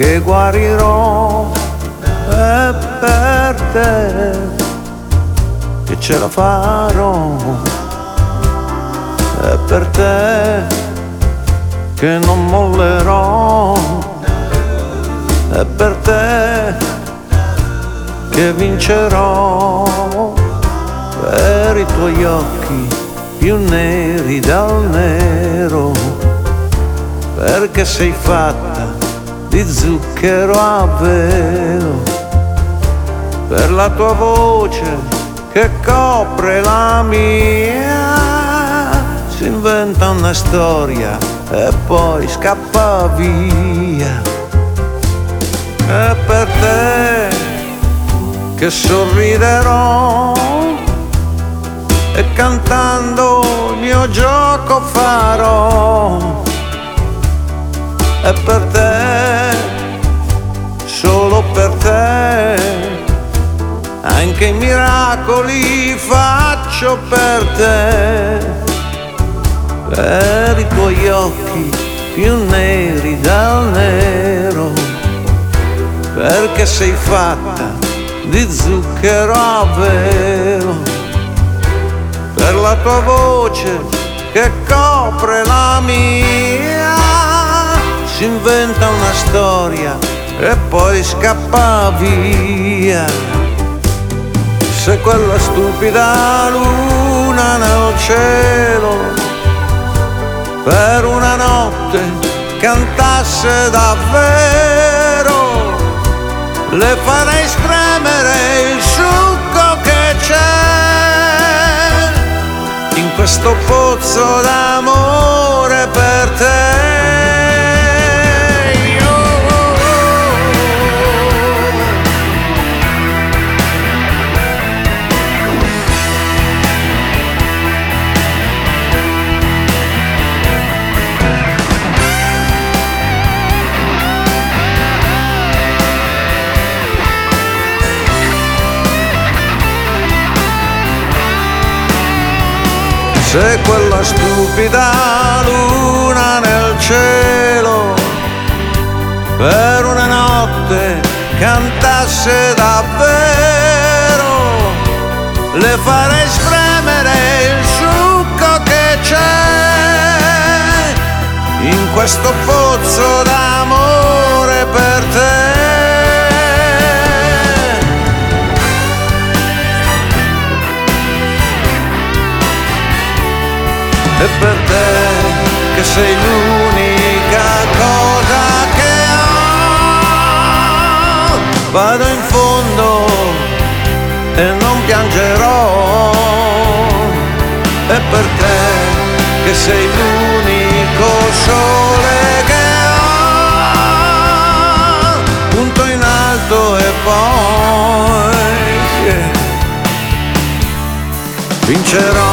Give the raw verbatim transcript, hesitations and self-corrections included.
che guarirò, è per te che ce la farò, è per te che non mollerò, è per te che vincerò, per i tuoi occhi più neri dal nero, perché sei fatta di zucchero a velo, per la tua voce che copre la mia, si inventa una storia e poi scappa via. È per te che sorriderò e cantando il mio gioco farò, è per te, solo per te, anche i miracoli faccio per te, per i tuoi occhi più neri dal nero, perché sei fatta di zucchero a velo, per la tua voce che copre la mia, si inventa una storia e poi scappa via. Se quella stupida luna nel cielo per una notte cantasse davvero, le farei spremere il succo che c'è in questo pozzo d'amore per te. Se quella stupida luna nel cielo per una notte cantasse davvero, le farei spremere il succo che c'è in questo pozzo d'amore per te. È per te che sei l'unica cosa che ho, vado in fondo e non piangerò, è per te che sei l'unico sole che ho, punto in alto e poi yeah, vincerò.